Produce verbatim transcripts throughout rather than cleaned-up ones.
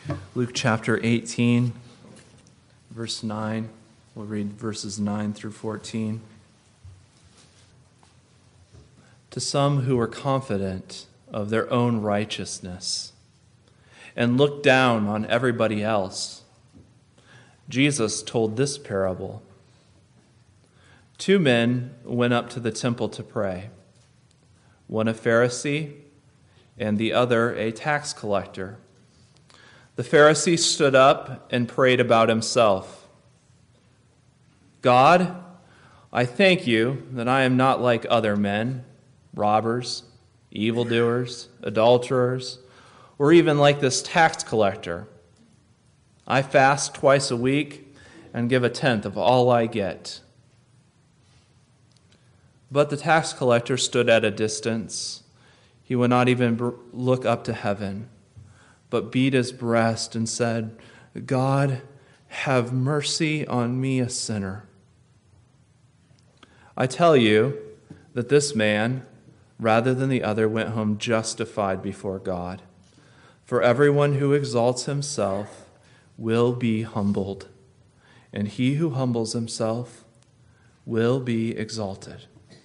Luke chapter eighteen, verse nine. We'll read verses nine through fourteen. To some who were confident of their own righteousness and looked down on everybody else, Jesus told this parable. Two men went up to the temple to pray, one a Pharisee and the other a tax collector. The Pharisee stood up and prayed about himself. God, I thank you that I am not like other men, robbers, evildoers, adulterers, or even like this tax collector. I fast twice a week and give a tenth of all I get. But the tax collector stood at a distance. He would not even look up to heaven, but beat his breast and said, God, have mercy on me, a sinner. I tell you that this man, rather than the other, went home justified before God. For everyone who exalts himself will be humbled, and he who humbles himself will be exalted.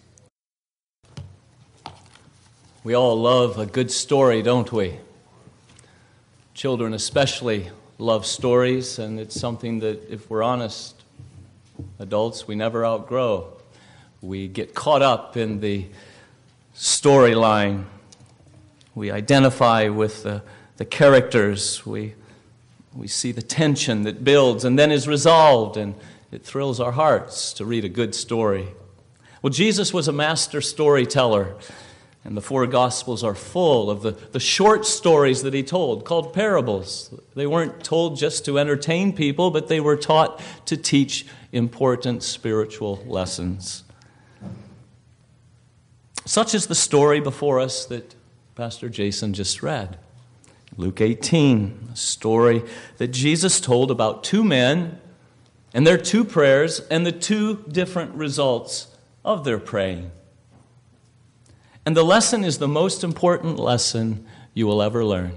We all love a good story, don't we? Children especially love stories, and it's something that, if we're honest, adults, we never outgrow. We get caught up in the storyline. We identify with the, the characters. We, we see the tension that builds and then is resolved, and it thrills our hearts to read a good story. Well, Jesus was a master storyteller. And the four Gospels are full of the, the short stories that he told, called parables. They weren't told just to entertain people, but they were taught to teach important spiritual lessons. Such is the story before us that Pastor Jason just read. Luke eighteen, a story that Jesus told about two men and their two prayers and the two different results of their praying. And the lesson is the most important lesson you will ever learn.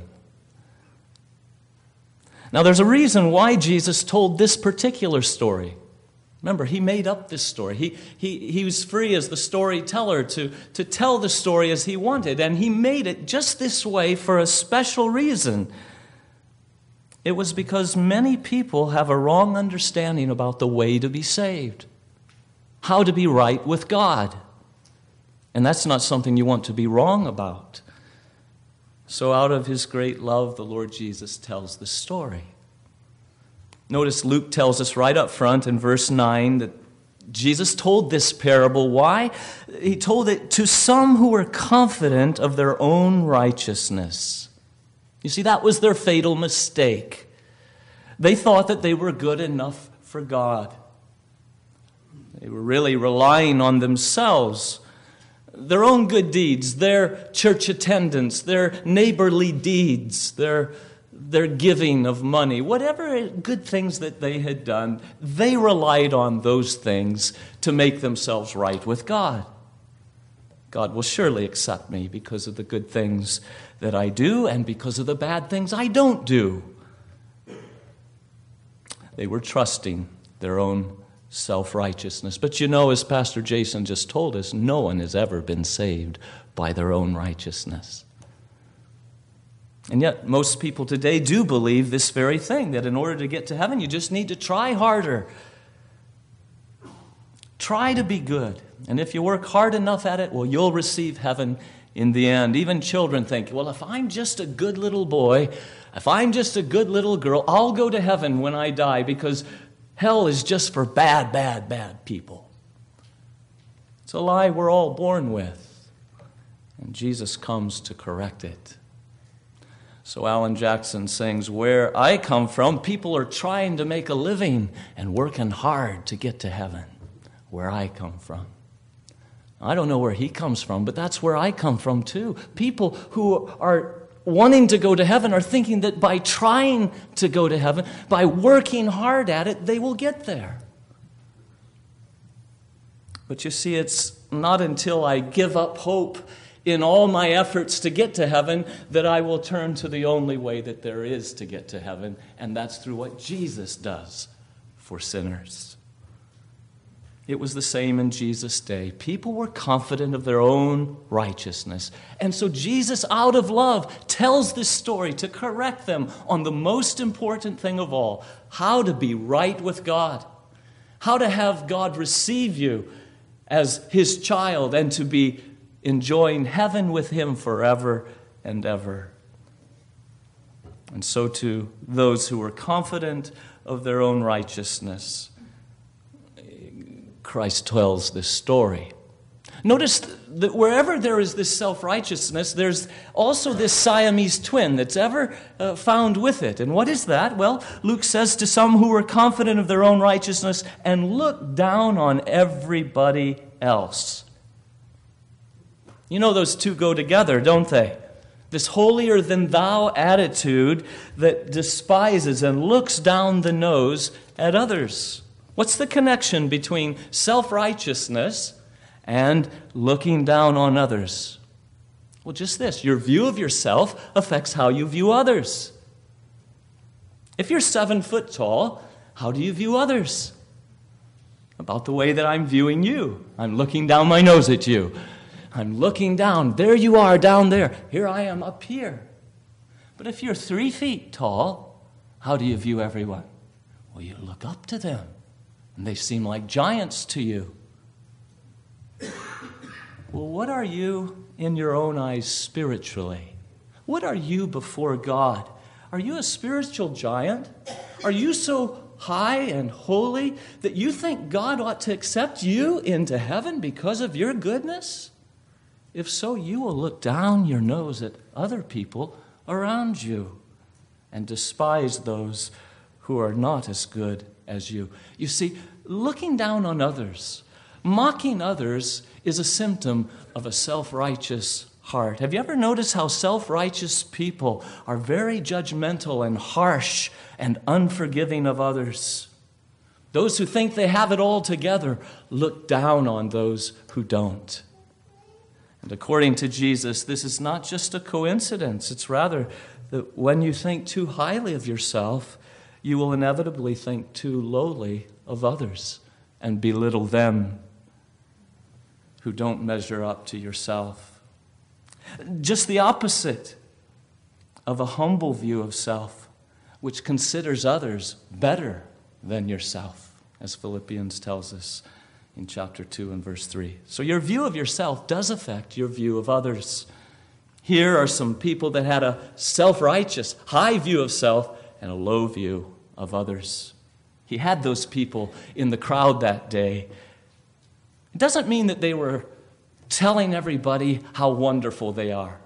Now, there's a reason why Jesus told this particular story. Remember, he made up this story. He, he, he was free as the storyteller to, to tell the story as he wanted, and he made it just this way for a special reason. It was because many people have a wrong understanding about the way to be saved, how to be right with God. And that's not something you want to be wrong about. So out of his great love, the Lord Jesus tells the story. Notice Luke tells us right up front in verse nine that Jesus told this parable. Why? He told it to some who were confident of their own righteousness. You see, that was their fatal mistake. They thought that they were good enough for God. They were really relying on themselves, their own good deeds, their church attendance, their neighborly deeds, their, their giving of money, whatever good things that they had done, they relied on those things to make themselves right with God. God will surely accept me because of the good things that I do and because of the bad things I don't do. They were trusting their own self-righteousness. But you know, as Pastor Jason just told us, no one has ever been saved by their own righteousness. And yet, most people today do believe this very thing, that in order to get to heaven, you just need to try harder. Try to be good. And if you work hard enough at it, well, you'll receive heaven in the end. Even children think, well, if I'm just a good little boy, if I'm just a good little girl, I'll go to heaven when I die because hell is just for bad, bad, bad people. It's a lie we're all born with. And Jesus comes to correct it. So Alan Jackson sings, where I come from, people are trying to make a living and working hard to get to heaven. Where I come from. I don't know where he comes from, but that's where I come from too. People who are wanting to go to heaven are thinking that by trying to go to heaven, by working hard at it, they will get there. But you see, it's not until I give up hope in all my efforts to get to heaven that I will turn to the only way that there is to get to heaven, and that's through what Jesus does for sinners. It was the same in Jesus' day. People were confident of their own righteousness. And so Jesus, out of love, tells this story to correct them on the most important thing of all, how to be right with God, how to have God receive you as his child and to be enjoying heaven with him forever and ever. And so to those who were confident of their own righteousness, Christ tells this story. Notice that wherever there is this self-righteousness, there's also this Siamese twin that's ever uh, found with it. And what is that? Well, Luke says, to some who were confident of their own righteousness and looked down on everybody else. You know those two go together, don't they? This holier-than-thou attitude that despises and looks down the nose at others. What's the connection between self-righteousness and looking down on others? Well, just this. Your view of yourself affects how you view others. If you're seven foot tall, how do you view others? About the way that I'm viewing you. I'm looking down my nose at you. I'm looking down. There you are down there. Here I am up here. But if you're three feet tall, how do you view everyone? Well, you look up to them. And they seem like giants to you. Well, what are you in your own eyes spiritually? What are you before God? Are you a spiritual giant? Are you so high and holy that you think God ought to accept you into heaven because of your goodness? If so, you will look down your nose at other people around you and despise those who are not as good as you. You see, looking down on others, mocking others is a symptom of a self-righteous heart. Have you ever noticed how self-righteous people are very judgmental and harsh and unforgiving of others? Those who think they have it all together look down on those who don't. And according to Jesus, this is not just a coincidence. It's rather that when you think too highly of yourself, you will inevitably think too lowly of others and belittle them who don't measure up to yourself. Just the opposite of a humble view of self, which considers others better than yourself, as Philippians tells us in chapter two and verse three. So your view of yourself does affect your view of others. Here are some people that had a self-righteous, high view of self and a low view of others. He had those people in the crowd that day. It doesn't mean that they were telling everybody how wonderful they are.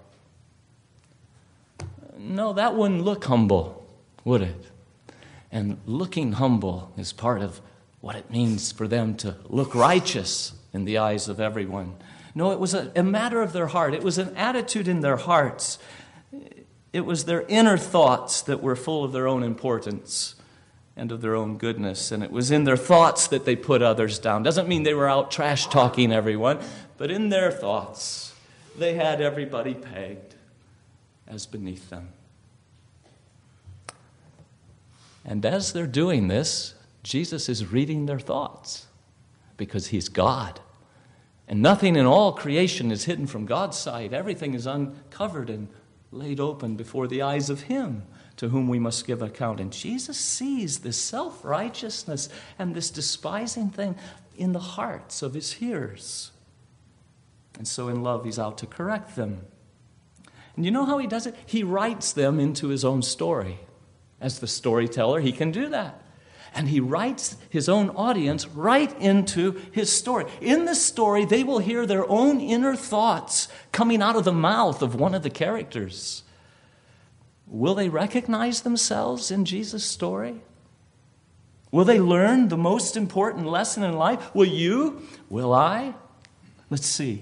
No, that wouldn't look humble, would it? And looking humble is part of what it means for them to look righteous in the eyes of everyone. No, it was a, a matter of their heart. It was an attitude in their hearts. It was their inner thoughts that were full of their own importance and of their own goodness. And it was in their thoughts that they put others down. Doesn't mean they were out trash-talking everyone, but in their thoughts, they had everybody pegged as beneath them. And as they're doing this, Jesus is reading their thoughts because he's God. And nothing in all creation is hidden from God's sight. Everything is uncovered and laid open before the eyes of him to whom we must give account. And Jesus sees this self-righteousness and this despising thing in the hearts of his hearers. And so in love, he's out to correct them. And you know how he does it? He writes them into his own story. As the storyteller, he can do that. And he writes his own audience right into his story. In this story, they will hear their own inner thoughts coming out of the mouth of one of the characters. Will they recognize themselves in Jesus' story? Will they learn the most important lesson in life? Will you? Will I? Let's see.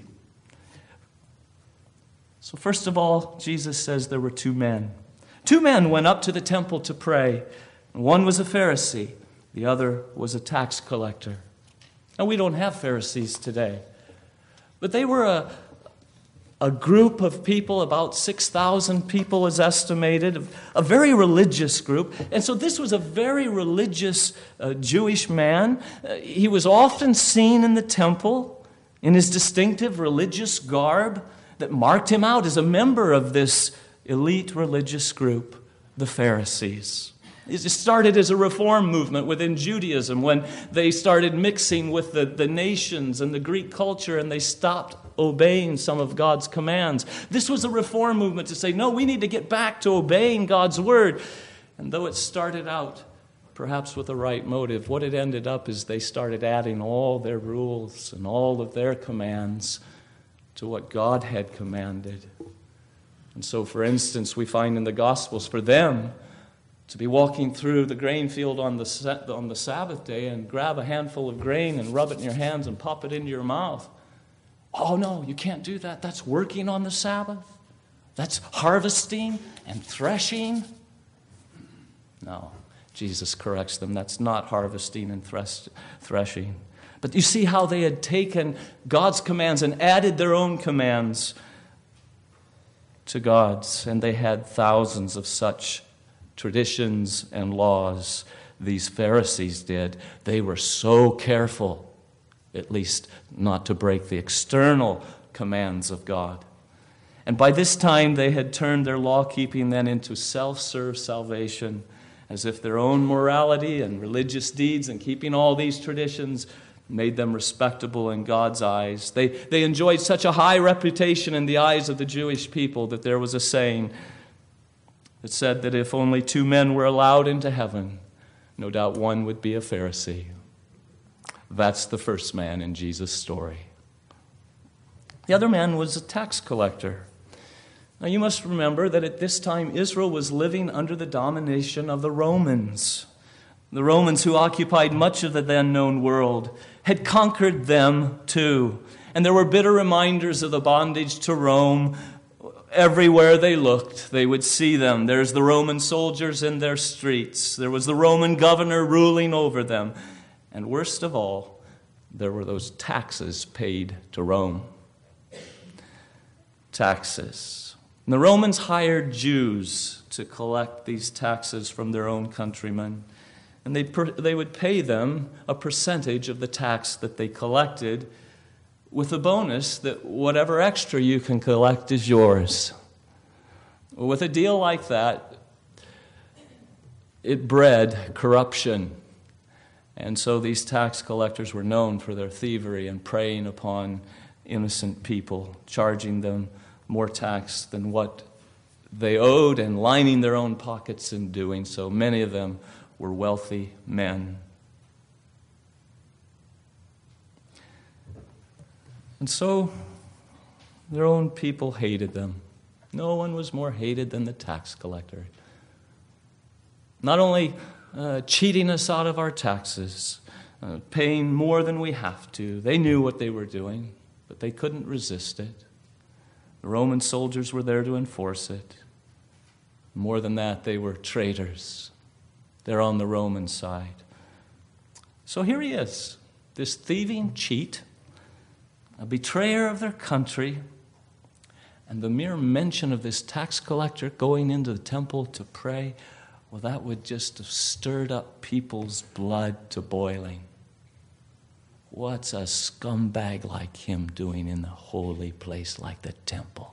So first of all, Jesus says there were two men. Two men went up to the temple to pray. One was a Pharisee. The other was a tax collector. Now, we don't have Pharisees today. But they were a, a group of people, about six thousand people is estimated, a very religious group. And so this was a very religious uh, Jewish man. Uh, he was often seen in the temple in his distinctive religious garb that marked him out as a member of this elite religious group, the Pharisees. It started as a reform movement within Judaism when they started mixing with the, the nations and the Greek culture, and they stopped obeying some of God's commands. This was a reform movement to say, no, we need to get back to obeying God's word. And though it started out perhaps with a right motive, what it ended up is they started adding all their rules and all of their commands to what God had commanded. And so, for instance, we find in the Gospels for them to be walking through the grain field on the on the Sabbath day and grab a handful of grain and rub it in your hands and pop it into your mouth. Oh, no, you can't do that. That's working on the Sabbath. That's harvesting and threshing. No, Jesus corrects them. That's not harvesting and thresh, threshing. But you see how they had taken God's commands and added their own commands to God's, and they had thousands of such traditions and laws. These Pharisees did. They were so careful, at least not to break the external commands of God. And by this time, they had turned their law-keeping then into self-serve salvation, as if their own morality and religious deeds and keeping all these traditions made them respectable in God's eyes. They, they enjoyed such a high reputation in the eyes of the Jewish people that there was a saying that said that if only two men were allowed into heaven, no doubt one would be a Pharisee. That's the first man in Jesus' story. The other man was a tax collector. Now you must remember that at this time Israel was living under the domination of the Romans. The Romans, who occupied much of the then known world, had conquered them too. And there were bitter reminders of the bondage to Rome. Everywhere they looked, they would see them. There's the Roman soldiers in their streets. There was the Roman governor ruling over them. And worst of all, there were those taxes paid to Rome. Taxes. And the Romans hired Jews to collect these taxes from their own countrymen. And they they would pay them a percentage of the tax that they collected, with a bonus that whatever extra you can collect is yours. With a deal like that, it bred corruption. And so these tax collectors were known for their thievery and preying upon innocent people, charging them more tax than what they owed and lining their own pockets in doing so. Many of them were wealthy men. And so their own people hated them. No one was more hated than the tax collector. Not only uh, cheating us out of our taxes, uh, paying more than we have to. They knew what they were doing, but they couldn't resist it. The Roman soldiers were there to enforce it. More than that, they were traitors. They're on the Roman side. So here he is, this thieving cheat, a betrayer of their country, and the mere mention of this tax collector going into the temple to pray, well, that would just have stirred up people's blood to boiling. What's a scumbag like him doing in the holy place like the temple?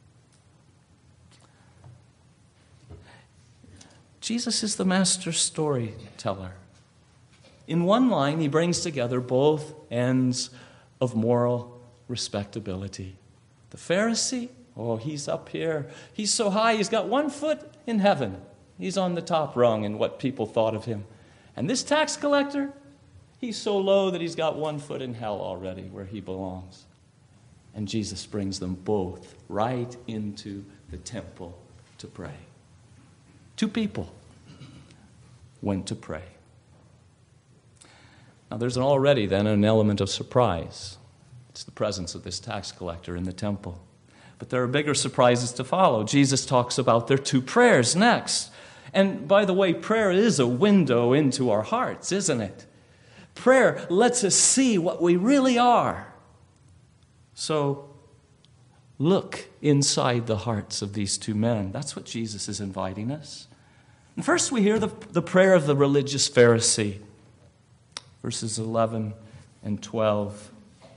Jesus is the master storyteller. In one line, he brings together both ends of moral respectability. The Pharisee, oh, he's up here. He's so high, he's got one foot in heaven. He's on the top rung in what people thought of him. And this tax collector, he's so low that he's got one foot in hell already where he belongs. And Jesus brings them both right into the temple to pray. Two people went to pray. Now there's already then an element of surprise. It's the presence of this tax collector in the temple. But there are bigger surprises to follow. Jesus talks about their two prayers next. And by the way, prayer is a window into our hearts, isn't it? Prayer lets us see what we really are. So look inside the hearts of these two men. That's what Jesus is inviting us. And first we hear the, the prayer of the religious Pharisee, verses eleven and twelve.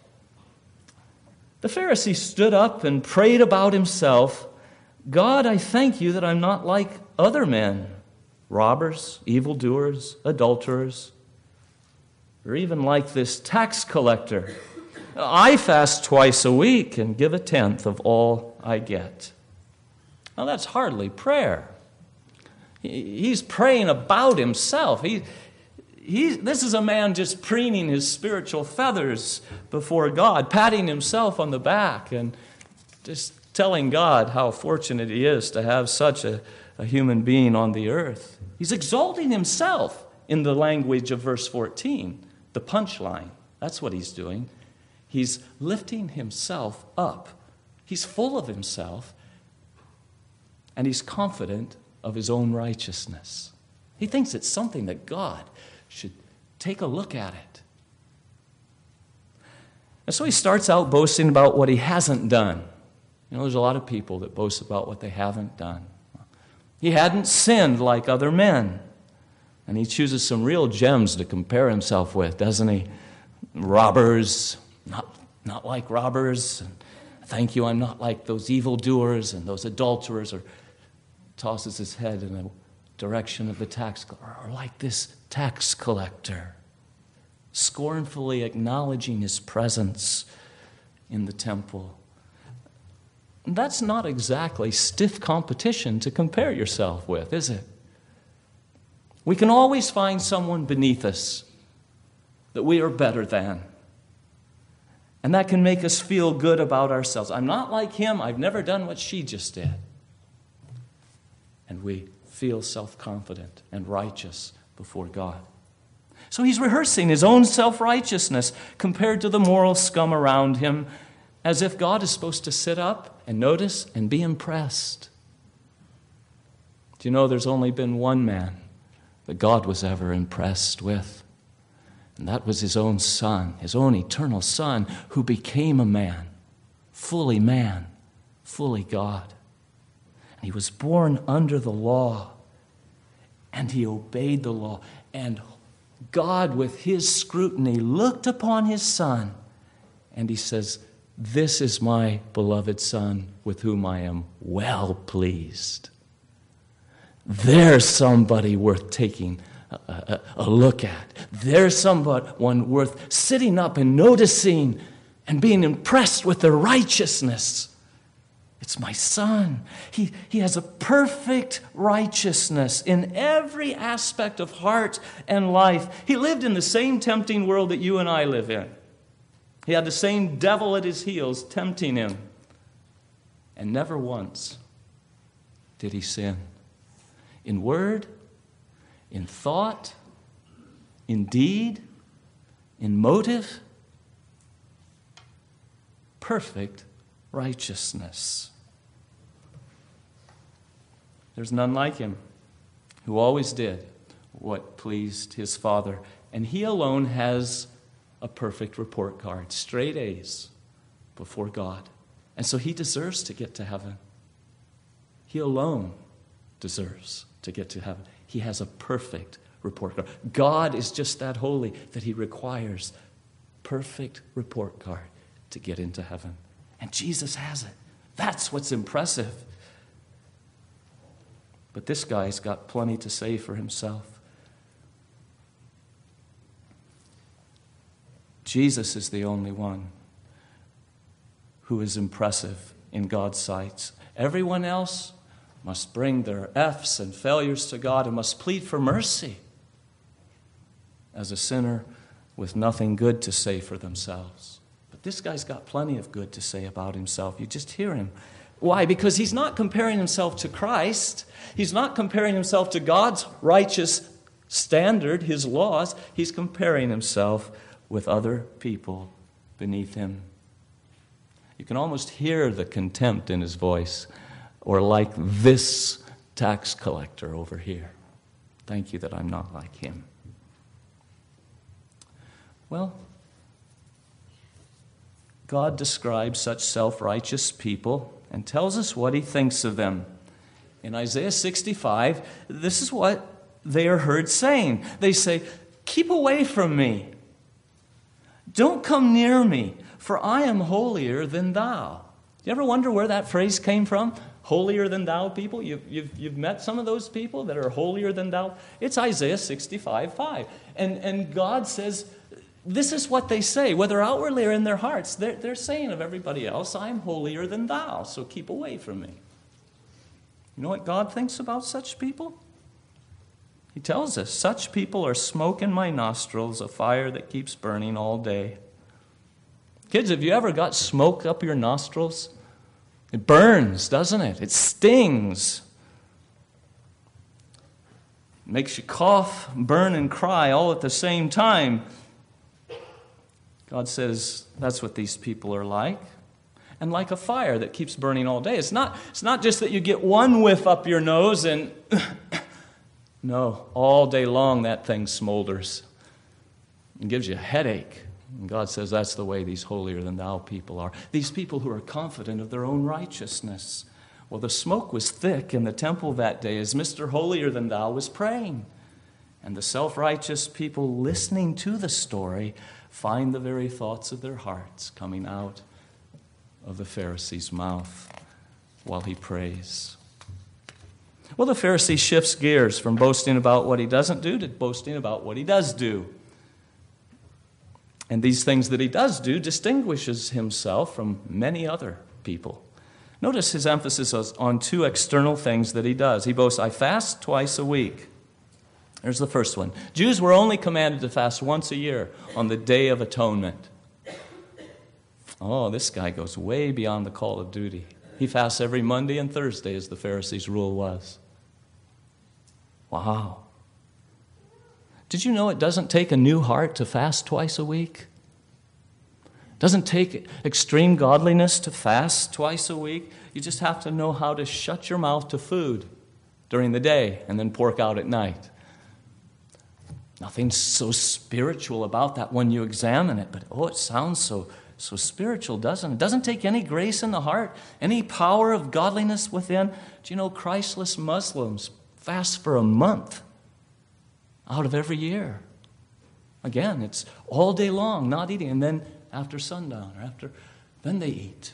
The Pharisee stood up and prayed about himself, God, I thank you that I'm not like other men, robbers, evildoers, adulterers, or even like this tax collector. I fast twice a week and give a tenth of all I get. Now that's hardly prayer. He's praying about himself. He, he, this is a man just preening his spiritual feathers before God, patting himself on the back and just telling God how fortunate he is to have such a, a human being on the earth. He's exalting himself in the language of verse fourteen, the punchline. That's what he's doing. He's lifting himself up. He's full of himself, and he's confident of his own righteousness. He thinks it's something that God should take a look at it. And so he starts out boasting about what he hasn't done. You know, there's a lot of people that boast about what they haven't done. He hadn't sinned like other men. And he chooses some real gems to compare himself with, doesn't he? Robbers, not, not like robbers. And thank you, I'm not like those evildoers and those adulterers. Or tosses his head in the direction of the tax collector. Or like this tax collector, scornfully acknowledging his presence in the temple. That's not exactly stiff competition to compare yourself with, is it? We can always find someone beneath us that we are better than. And that can make us feel good about ourselves. I'm not like him. I've never done what she just did. And we feel self-confident and righteous before God. So he's rehearsing his own self-righteousness compared to the moral scum around him, as if God is supposed to sit up and notice and be impressed. Do you know there's only been one man that God was ever impressed with? And that was his own Son, his own eternal Son, who became a man, fully man, fully God. And he was born under the law, and he obeyed the law. And God, with his scrutiny, looked upon his Son, and he says, this is my beloved Son, with whom I am well pleased. There's somebody worth taking a, a, a look at. There's someone worth sitting up and noticing and being impressed with their righteousness. It's my Son. He, he has a perfect righteousness in every aspect of heart and life. He lived in the same tempting world that you and I live in. He had the same devil at his heels tempting him. And never once did he sin. In word, in thought, in deed, in motive. Perfect righteousness. There's none like him who always did what pleased his Father. And he alone has a perfect report card, straight A's before God. And so he deserves to get to heaven. He alone deserves to get to heaven. He has a perfect report card. God is just that holy that he requires perfect report card to get into heaven. And Jesus has it. That's what's impressive. But this guy's got plenty to say for himself. Jesus is the only one who is impressive in God's sight. Everyone else must bring their F's and failures to God and must plead for mercy as a sinner with nothing good to say for themselves. But this guy's got plenty of good to say about himself. You just hear him. Why? Because he's not comparing himself to Christ. He's not comparing himself to God's righteous standard, his laws. He's comparing himself with other people beneath him. You can almost hear the contempt in his voice, or like this tax collector over here. Thank you that I'm not like him. Well, God describes such self-righteous people and tells us what he thinks of them. In Isaiah sixty-five, this is what they are heard saying. They say, "Keep away from me. Don't come near me, for I am holier than thou." You ever wonder where that phrase came from? Holier than thou people? You've, you've, you've met some of those people that are holier than thou? It's Isaiah sixty-five five. And, and God says, this is what they say, whether outwardly or in their hearts. They're, they're saying of everybody else, "I'm holier than thou, so keep away from me." You know what God thinks about such people? He tells us, "Such people are smoke in my nostrils, a fire that keeps burning all day." Kids, have you ever got smoke up your nostrils? It burns, doesn't it? It stings. It makes you cough, burn, and cry all at the same time. God says that's what these people are like. And like a fire that keeps burning all day. It's not, it's not just that you get one whiff up your nose and... No, all day long that thing smolders. It gives you a headache. And God says that's the way these holier-than-thou people are. These people who are confident of their own righteousness. Well, the smoke was thick in the temple that day as Mister Holier-than-thou was praying. And the self-righteous people listening to the story find the very thoughts of their hearts coming out of the Pharisee's mouth while he prays. Well, the Pharisee shifts gears from boasting about what he doesn't do to boasting about what he does do. And these things that he does do distinguishes himself from many other people. Notice his emphasis on two external things that he does. He boasts, "I fast twice a week." There's the first one. Jews were only commanded to fast once a year on the Day of Atonement. Oh, this guy goes way beyond the call of duty. He fasts every Monday and Thursday, as the Pharisees' rule was. Wow. Did you know it doesn't take a new heart to fast twice a week? It doesn't take extreme godliness to fast twice a week. You just have to know how to shut your mouth to food during the day and then pork out at night. Nothing so spiritual about that when you examine it, but oh, it sounds so So spiritual, doesn't it? It doesn't take any grace in the heart, any power of godliness within. Do you know Christless Muslims fast for a month out of every year? Again, it's all day long, not eating, and then after sundown or after, then they eat.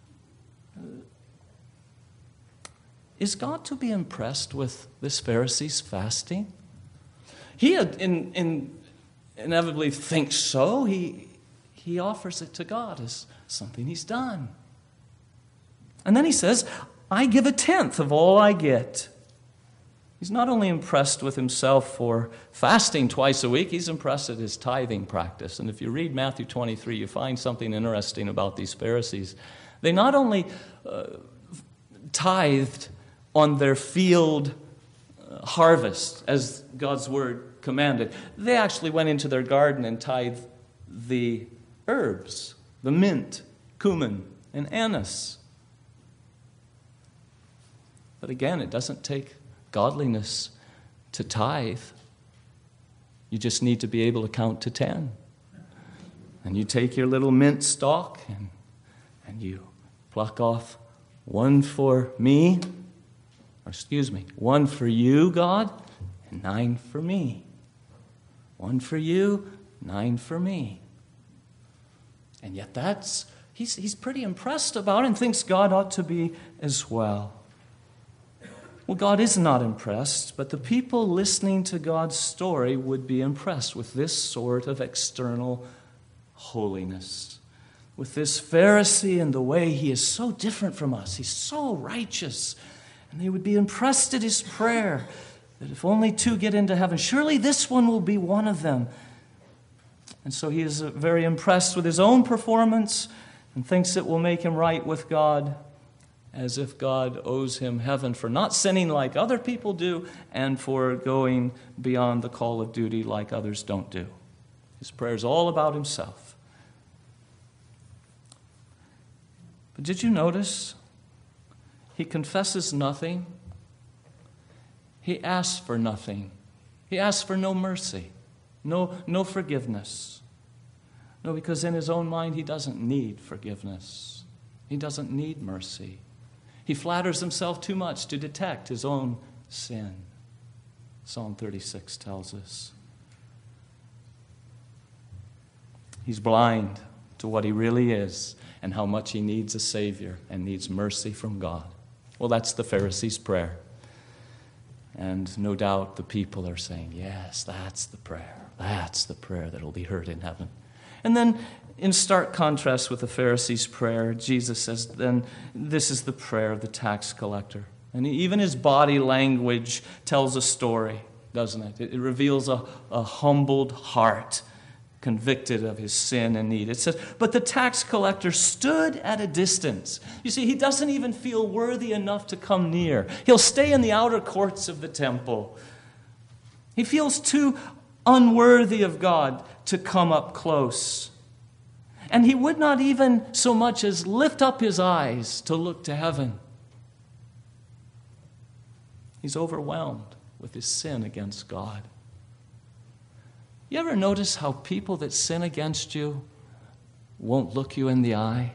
Is God to be impressed with this Pharisee's fasting? He in, in, inevitably thinks so. He He offers it to God as something he's done. And then he says, "I give a tenth of all I get." He's not only impressed with himself for fasting twice a week, he's impressed at his tithing practice. And if you read Matthew twenty-three, you find something interesting about these Pharisees. They not only uh, tithed on their field uh, harvest, as God's word commanded, they actually went into their garden and tithed the herbs, the mint, cumin, and anise. But again, it doesn't take godliness to tithe. You just need to be able to count to ten. And you take your little mint stalk and, and you pluck off one for me, or excuse me, one for you, God, and nine for me. One for you, nine for me. And yet that's, he's, he's pretty impressed about it and thinks God ought to be as well. Well, God is not impressed, but the people listening to God's story would be impressed with this sort of external holiness. With this Pharisee and the way he is so different from us. He's so righteous. And they would be impressed at his prayer that if only two get into heaven, surely this one will be one of them. And so he is very impressed with his own performance and thinks it will make him right with God, as if God owes him heaven for not sinning like other people do and for going beyond the call of duty like others don't do. His prayer is all about himself. But did you notice? He confesses nothing. He asks for nothing. He asks for no mercy, no, no forgiveness. No, because in his own mind he doesn't need forgiveness. He doesn't need mercy. He flatters himself too much to detect his own sin. Psalm thirty-six tells us. He's blind to what he really is and how much he needs a Savior and needs mercy from God. Well, that's the Pharisees' prayer. And no doubt the people are saying, yes, that's the prayer. That's the prayer that will be heard in heaven. And then, in stark contrast with the Pharisees' prayer, Jesus says, then this is the prayer of the tax collector. And even his body language tells a story, doesn't it? It, it reveals a, a humbled heart, convicted of his sin and need. It says, but the tax collector stood at a distance. You see, he doesn't even feel worthy enough to come near. He'll stay in the outer courts of the temple. He feels too unworthy of God to come up close. And he would not even so much as lift up his eyes to look to heaven. He's overwhelmed with his sin against God. You ever notice how people that sin against you won't look you in the eye?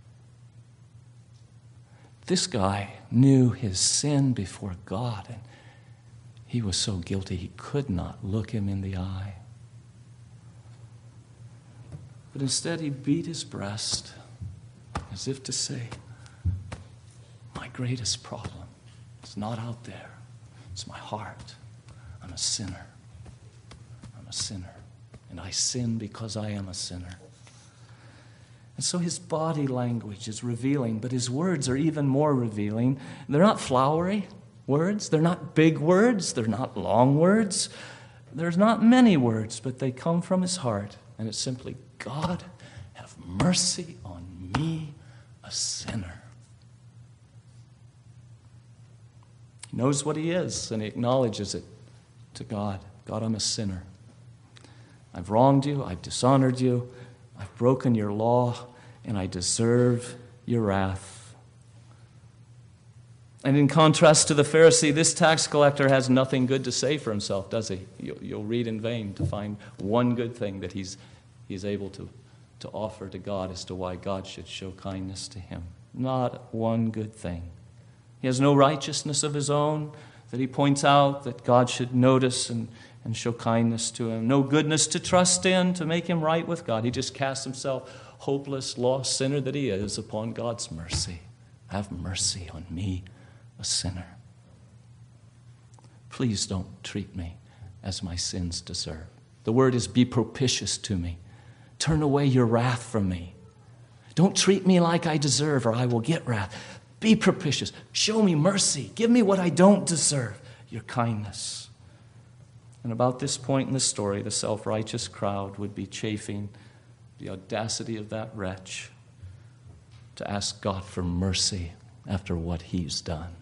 This guy knew his sin before God, and he was so guilty he could not look him in the eye. But instead he beat his breast as if to say, my greatest problem is not out there. It's my heart. I'm a sinner. I'm a sinner. And I sin because I am a sinner. And so his body language is revealing, but his words are even more revealing. They're not flowery words. They're not big words. They're not long words. There's not many words, but they come from his heart. And it's simply, God, have mercy on me, a sinner. He knows what he is, and he acknowledges it to God. God, I'm a sinner. I've wronged you. I've dishonored you. I've broken your law, and I deserve your wrath. And in contrast to the Pharisee, this tax collector has nothing good to say for himself, does he? You'll read in vain to find one good thing that he's he's able to, to offer to God as to why God should show kindness to him. Not one good thing. He has no righteousness of his own that he points out that God should notice and, and show kindness to him. No goodness to trust in to make him right with God. He just casts himself, hopeless, lost sinner that he is, upon God's mercy. Have mercy on me, a sinner. Please don't treat me as my sins deserve. The word is be propitious to me. Turn away your wrath from me. Don't treat me like I deserve or I will get wrath. Be propitious. Show me mercy. Give me what I don't deserve, your kindness. And about this point in the story, the self-righteous crowd would be chafing the audacity of that wretch to ask God for mercy after what he's done.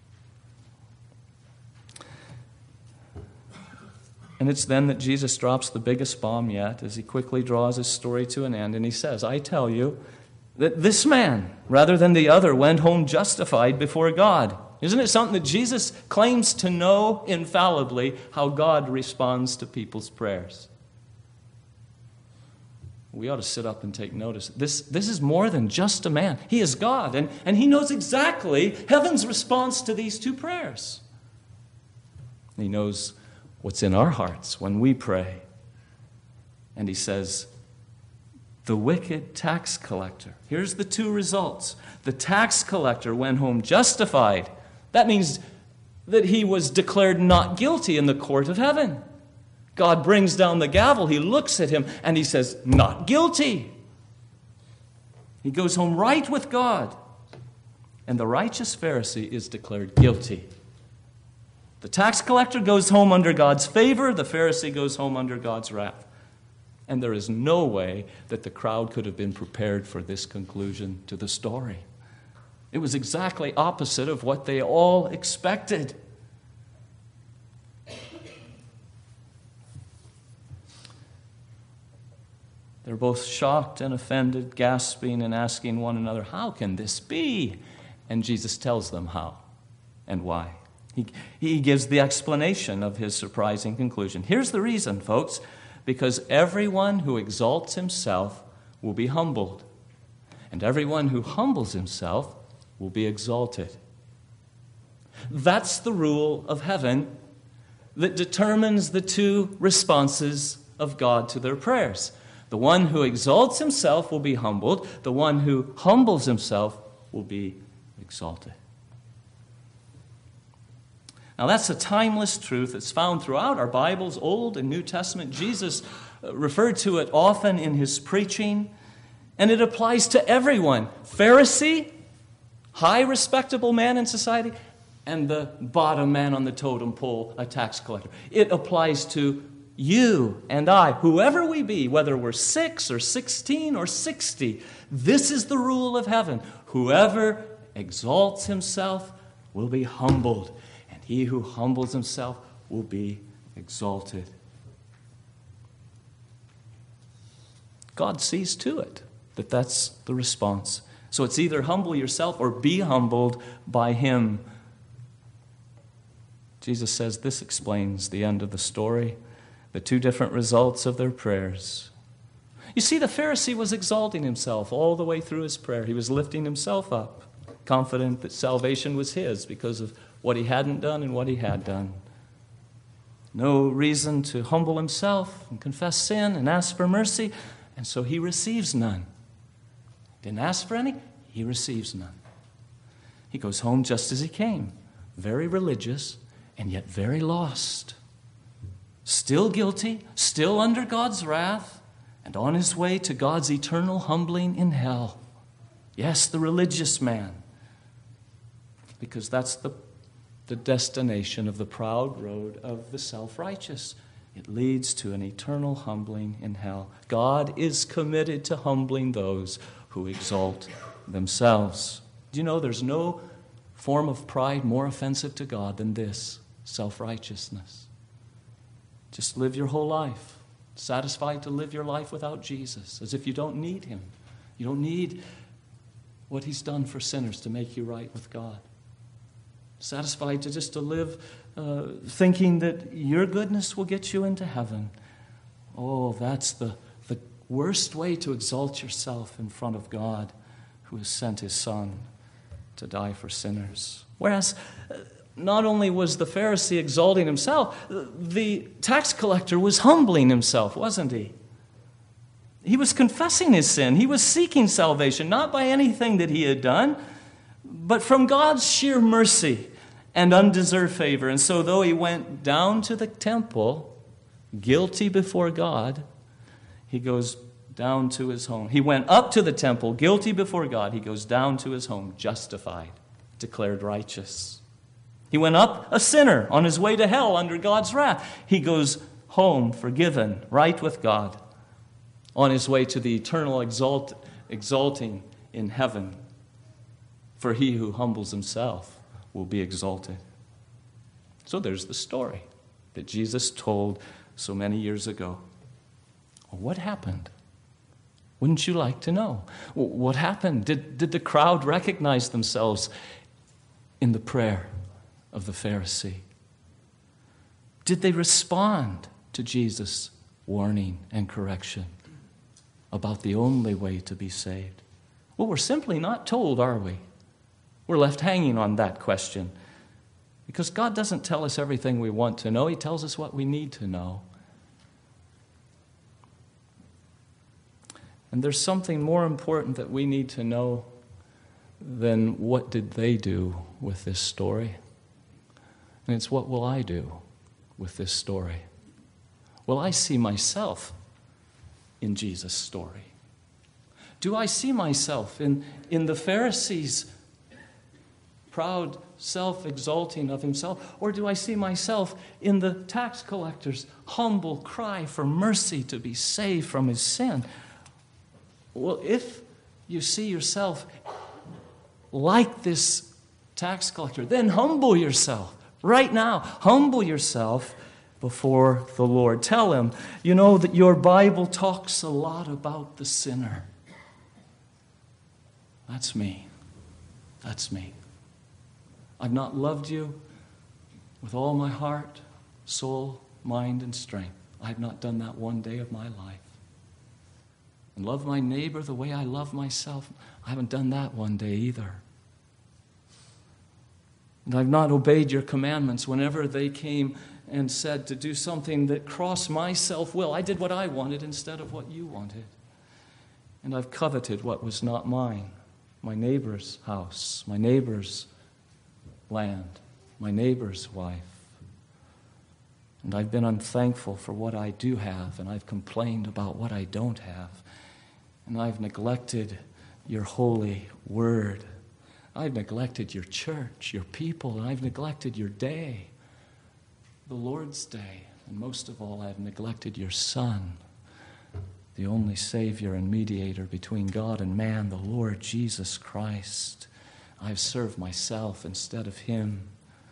And it's then that Jesus drops the biggest bomb yet as he quickly draws his story to an end. And he says, I tell you that this man, rather than the other, went home justified before God. Isn't it something that Jesus claims to know infallibly how God responds to people's prayers? We ought to sit up and take notice. This, this is more than just a man. He is God, and, and he knows exactly heaven's response to these two prayers. He knows what's in our hearts when we pray. And he says, the wicked tax collector. Here's the two results. The tax collector went home justified. That means that he was declared not guilty in the court of heaven. God brings down the gavel. He looks at him and he says, not guilty. He goes home right with God. And the righteous Pharisee is declared guilty. The tax collector goes home under God's favor. The Pharisee goes home under God's wrath. And there is no way that the crowd could have been prepared for this conclusion to the story. It was exactly opposite of what they all expected. They're both shocked and offended, gasping and asking one another, how can this be? And Jesus tells them how and why. He, he gives the explanation of his surprising conclusion. Here's the reason, folks. because everyone who exalts himself will be humbled, and everyone who humbles himself will be exalted. That's the rule of heaven that determines the two responses of God to their prayers. The one who exalts himself will be humbled. The one who humbles himself will be exalted. Now that's a timeless truth that's found throughout our Bibles, Old and New Testament. Jesus referred to it often in his preaching, and it applies to everyone. Pharisee, high respectable man in society, and the bottom man on the totem pole, a tax collector. It applies to you and I, whoever we be, whether we're six or sixteen or sixty. This is the rule of heaven. Whoever exalts himself will be humbled, and he who humbles himself will be exalted. God sees to it that that's the response. So it's either humble yourself or be humbled by him. Jesus says this explains the end of the story, the two different results of their prayers. You see, the Pharisee was exalting himself all the way through his prayer. He was lifting himself up, confident that salvation was his because of what he hadn't done and what he had done. No reason to humble himself and confess sin and ask for mercy, and so he receives none. Didn't ask for any, he receives none. He goes home just as he came, very religious and yet very lost. Still guilty, still under God's wrath, and on his way to God's eternal humbling in hell. Yes, the religious man, because that's the, the destination of the proud road of the self-righteous. It leads to an eternal humbling in hell. God is committed to humbling those who exalt themselves. Do you know there's no form of pride more offensive to God than this, self-righteousness? Just live your whole life, satisfied to live your life without Jesus, as if you don't need him. You don't need what he's done for sinners to make you right with God. Satisfied to just to live uh, thinking that your goodness will get you into heaven. Oh, that's the, the worst way to exalt yourself in front of God, who has sent his Son to die for sinners. Whereas, uh, not only was the Pharisee exalting himself, the tax collector was humbling himself, wasn't he? He was confessing his sin. He was seeking salvation, not by anything that he had done, but from God's sheer mercy and undeserved favor. And so though he went down to the temple, guilty before God, he goes down to his home. He went up to the temple, guilty before God. He goes down to his home, justified, declared righteous. He went up a sinner on his way to hell under God's wrath. He goes home forgiven, right with God, on his way to the eternal exalt, exalting in heaven. For he who humbles himself will be exalted. So there's the story that Jesus told so many years ago. What happened? Wouldn't you like to know? What happened? Did, did the crowd recognize themselves in the prayer of the Pharisee? Did they respond to Jesus' warning and correction about the only way to be saved? Well, we're simply not told, are we? We're left hanging on that question. Because God doesn't tell us everything we want to know. He tells us what we need to know. And there's something more important that we need to know than what did they do with this story. And it's what will I do with this story? Will I see myself in Jesus' story? Do I see myself in, in the Pharisee's proud self-exalting of himself? Or do I see myself in the tax collector's humble cry for mercy to be saved from his sin? Well, if you see yourself like this tax collector, then humble yourself. Right now, humble yourself before the Lord. Tell him, you know that your Bible talks a lot about the sinner. That's me. That's me. I've not loved you with all my heart, soul, mind, and strength. I have not done that one day of my life. And love my neighbor the way I love myself, I haven't done that one day either. And I've not obeyed your commandments whenever they came and said to do something that crossed my self-will. I did what I wanted instead of what you wanted. And I've coveted what was not mine. My neighbor's house, my neighbor's land, my neighbor's wife. And I've been unthankful for what I do have, and I've complained about what I don't have. And I've neglected your holy word. I've neglected your church, your people, and I've neglected your day, the Lord's day. And most of all, I've neglected your Son, the only Savior and mediator between God and man, the Lord Jesus Christ. I've served myself instead of him.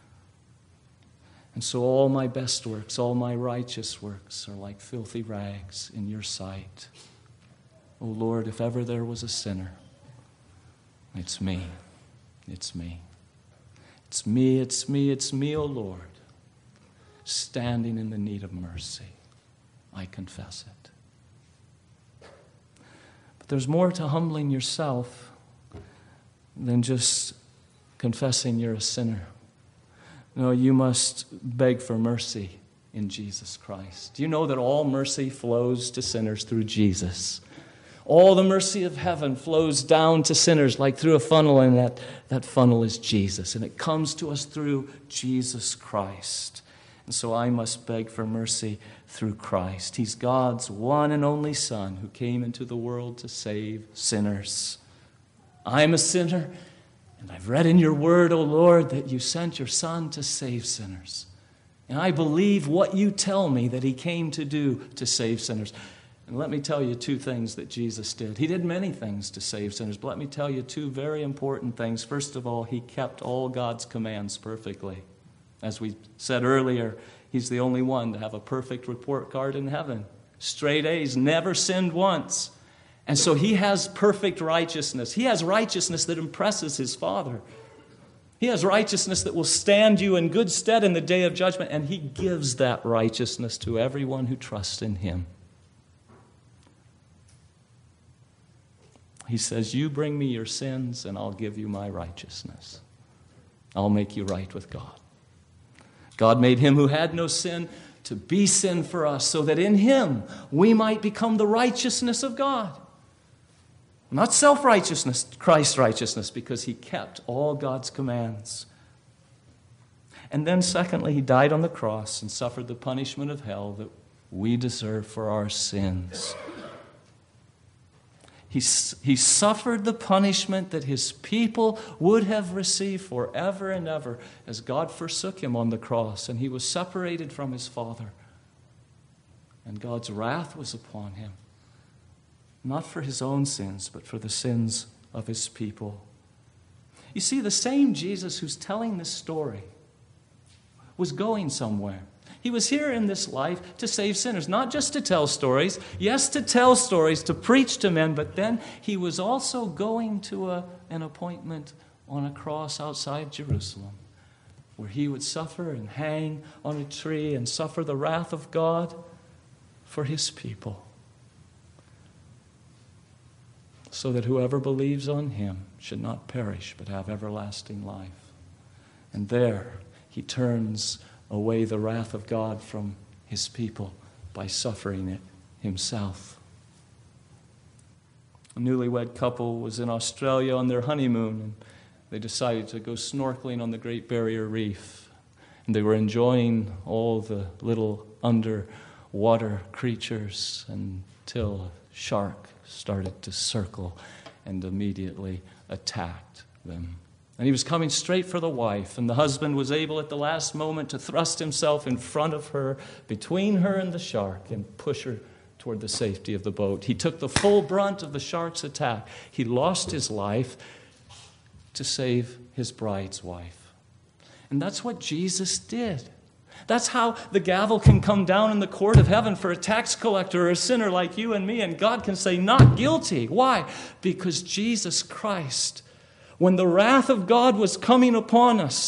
And so all my best works, all my righteous works are like filthy rags in your sight. Oh Lord, if ever there was a sinner, it's me. It's me. It's me, it's me, it's me, oh Lord, standing in the need of mercy. I confess it. But there's more to humbling yourself than just confessing you're a sinner. No, you must beg for mercy in Jesus Christ. Do you know that all mercy flows to sinners through Jesus? All the mercy of heaven flows down to sinners like through a funnel, and that, that funnel is Jesus. And it comes to us through Jesus Christ. And so I must beg for mercy through Christ. He's God's one and only Son who came into the world to save sinners. I'm a sinner, and I've read in your word, O Lord, that you sent your Son to save sinners. And I believe what you tell me that he came to do to save sinners. And let me tell you two things that Jesus did. He did many things to save sinners, but let me tell you two very important things. First of all, he kept all God's commands perfectly. As we said earlier, he's the only one to have a perfect report card in heaven. Straight A's, never sinned once. And so he has perfect righteousness. He has righteousness that impresses his Father. He has righteousness that will stand you in good stead in the day of judgment, and he gives that righteousness to everyone who trusts in him. He says, you bring me your sins, and I'll give you my righteousness. I'll make you right with God. God made him who had no sin to be sin for us, so that in him we might become the righteousness of God. Not self-righteousness, Christ's righteousness, because he kept all God's commands. And then secondly, he died on the cross and suffered the punishment of hell that we deserve for our sins. He, he suffered the punishment that his people would have received forever and ever as God forsook him on the cross, and he was separated from his Father. And God's wrath was upon him, not for his own sins, but for the sins of his people. You see, the same Jesus who's telling this story was going somewhere. He was here in this life to save sinners, not just to tell stories. Yes, to tell stories, to preach to men, but then he was also going to a, an appointment on a cross outside Jerusalem, where he would suffer and hang on a tree and suffer the wrath of God for his people, so that whoever believes on him should not perish but have everlasting life. And there he turns away the wrath of God from his people by suffering it himself. A newlywed couple was in Australia on their honeymoon, and they decided to go snorkeling on the Great Barrier Reef. And they were enjoying all the little underwater creatures until a shark started to circle and immediately attacked them. And he was coming straight for the wife, and the husband was able at the last moment to thrust himself in front of her, between her and the shark, and push her toward the safety of the boat. He took the full brunt of the shark's attack. He lost his life to save his bride's wife. And that's what Jesus did. That's how the gavel can come down in the court of heaven for a tax collector or a sinner like you and me, and God can say, not guilty. Why? Because Jesus Christ, when the wrath of God was coming upon us,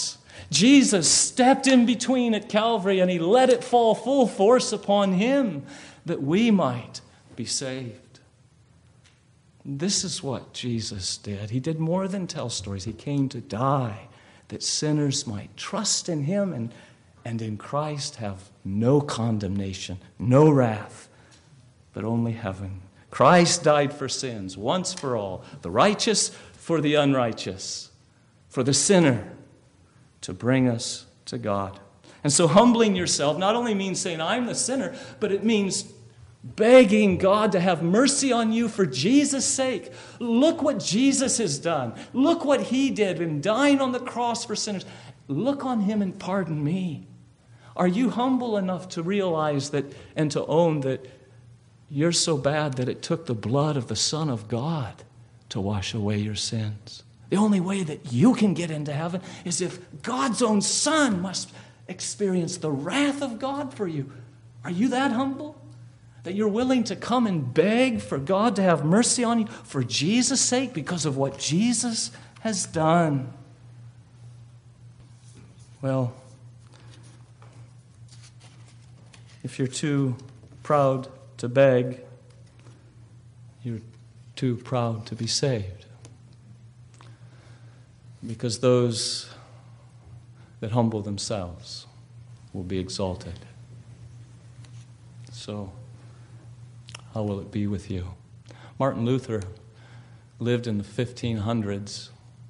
Jesus stepped in between at Calvary and he let it fall full force upon him that we might be saved. This is what Jesus did. He did more than tell stories. He came to die that sinners might trust in him and, and in Christ have no condemnation, no wrath, but only heaven. Christ died for sins once for all, the righteous for the unrighteous, for the sinner, to bring us to God. And so humbling yourself not only means saying, I'm the sinner, but it means begging God to have mercy on you for Jesus' sake. Look what Jesus has done. Look what he did in dying on the cross for sinners. Look on him and pardon me. Are you humble enough to realize that and to own that you're so bad that it took the blood of the Son of God to wash away your sins? The only way that you can get into heaven is if God's own Son must experience the wrath of God for you. Are you that humble? That you're willing to come and beg for God to have mercy on you for Jesus' sake because of what Jesus has done? Well, if you're too proud to beg, you're too proud to be saved. Because those that humble themselves will be exalted. So, how will it be with you? Martin Luther lived in the fifteen hundreds.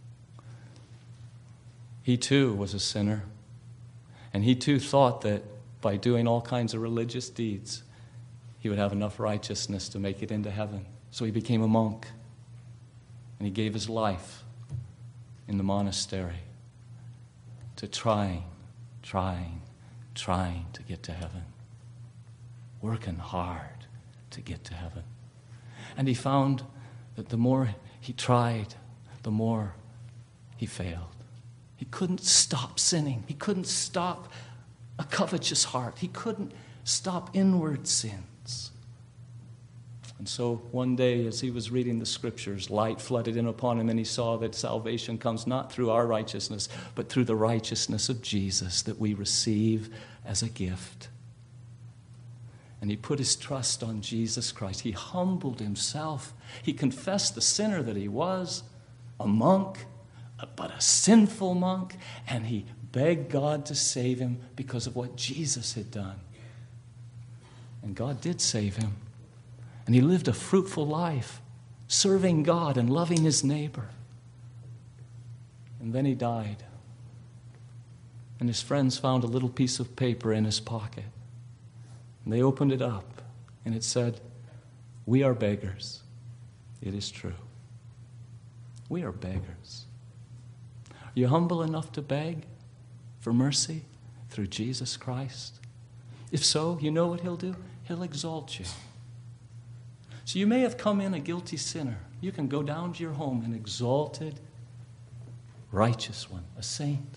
He too was a sinner. And he too thought that by doing all kinds of religious deeds, he would have enough righteousness to make it into heaven. So he became a monk. And he gave his life in the monastery to trying, trying, trying to get to heaven. Working hard to get to heaven. And he found that the more he tried, the more he failed. He couldn't stop sinning. He couldn't stop a covetous heart. He couldn't stop inward sins. And so one day as he was reading the scriptures, light flooded in upon him and he saw that salvation comes not through our righteousness, but through the righteousness of Jesus that we receive as a gift. And he put his trust on Jesus Christ. He humbled himself. He confessed the sinner that he was, a monk, but a sinful monk, and he begged God to save him because of what Jesus had done. And God did save him. And he lived a fruitful life, serving God and loving his neighbor. And then he died. And his friends found a little piece of paper in his pocket. And they opened it up, and it said, "We are beggars." It is true. We are beggars. Are you humble enough to beg for mercy through Jesus Christ? If so, you know what he'll do? He'll exalt you. So you may have come in a guilty sinner. You can go down to your home an exalted, righteous one, a saint,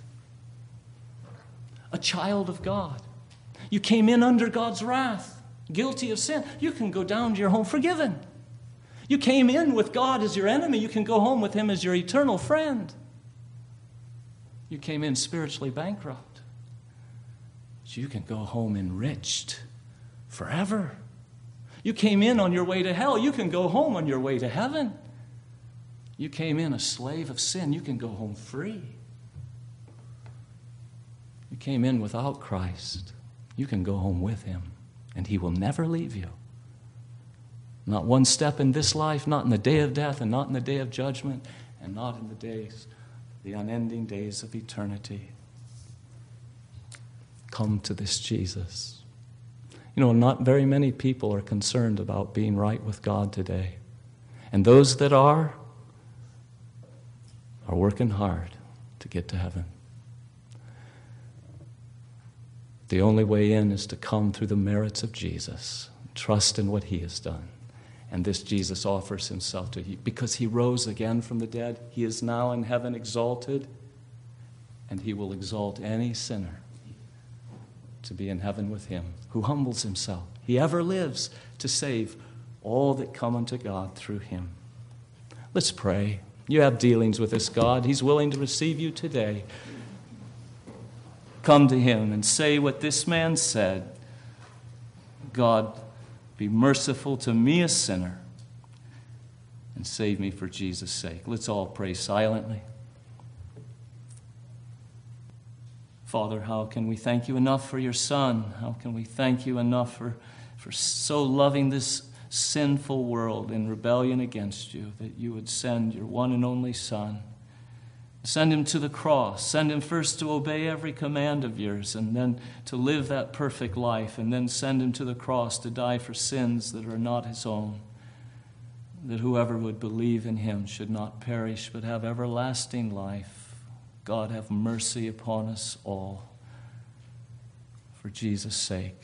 a child of God. You came in under God's wrath, guilty of sin. You can go down to your home forgiven. You came in with God as your enemy. You can go home with him as your eternal friend. You came in spiritually bankrupt. So you can go home enriched forever. You came in on your way to hell. You can go home on your way to heaven. You came in a slave of sin. You can go home free. You came in without Christ. You can go home with him, and he will never leave you. Not one step in this life, not in the day of death, and not in the day of judgment, and not in the days, the unending days of eternity. Come to this Jesus. You know, not very many people are concerned about being right with God today. And those that are, are working hard to get to heaven. The only way in is to come through the merits of Jesus. Trust in what he has done. And this Jesus offers himself to you. Because he rose again from the dead, he is now in heaven exalted, and he will exalt any sinner to be in heaven with him, who humbles himself. He ever lives to save all that come unto God through him. Let's pray. You have dealings with this God. He's willing to receive you today. come to him and say what this man said, God, be merciful to me, a sinner, and save me for Jesus' sake. Let's all pray silently. Father, how can we thank you enough for your Son? How can we thank you enough for, for so loving this sinful world in rebellion against you, that you would send your one and only Son. Send him to the cross. Send him first to obey every command of yours, and then to live that perfect life, and then send him to the cross to die for sins that are not his own, that whoever would believe in him should not perish but have everlasting life. God, have mercy upon us all for Jesus' sake.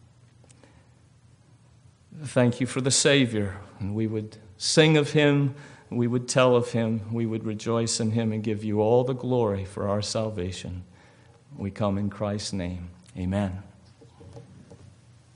Thank you for the Savior, and we would sing of him, we would tell of him, we would rejoice in him and give you all the glory for our salvation. We come in Christ's name. Amen.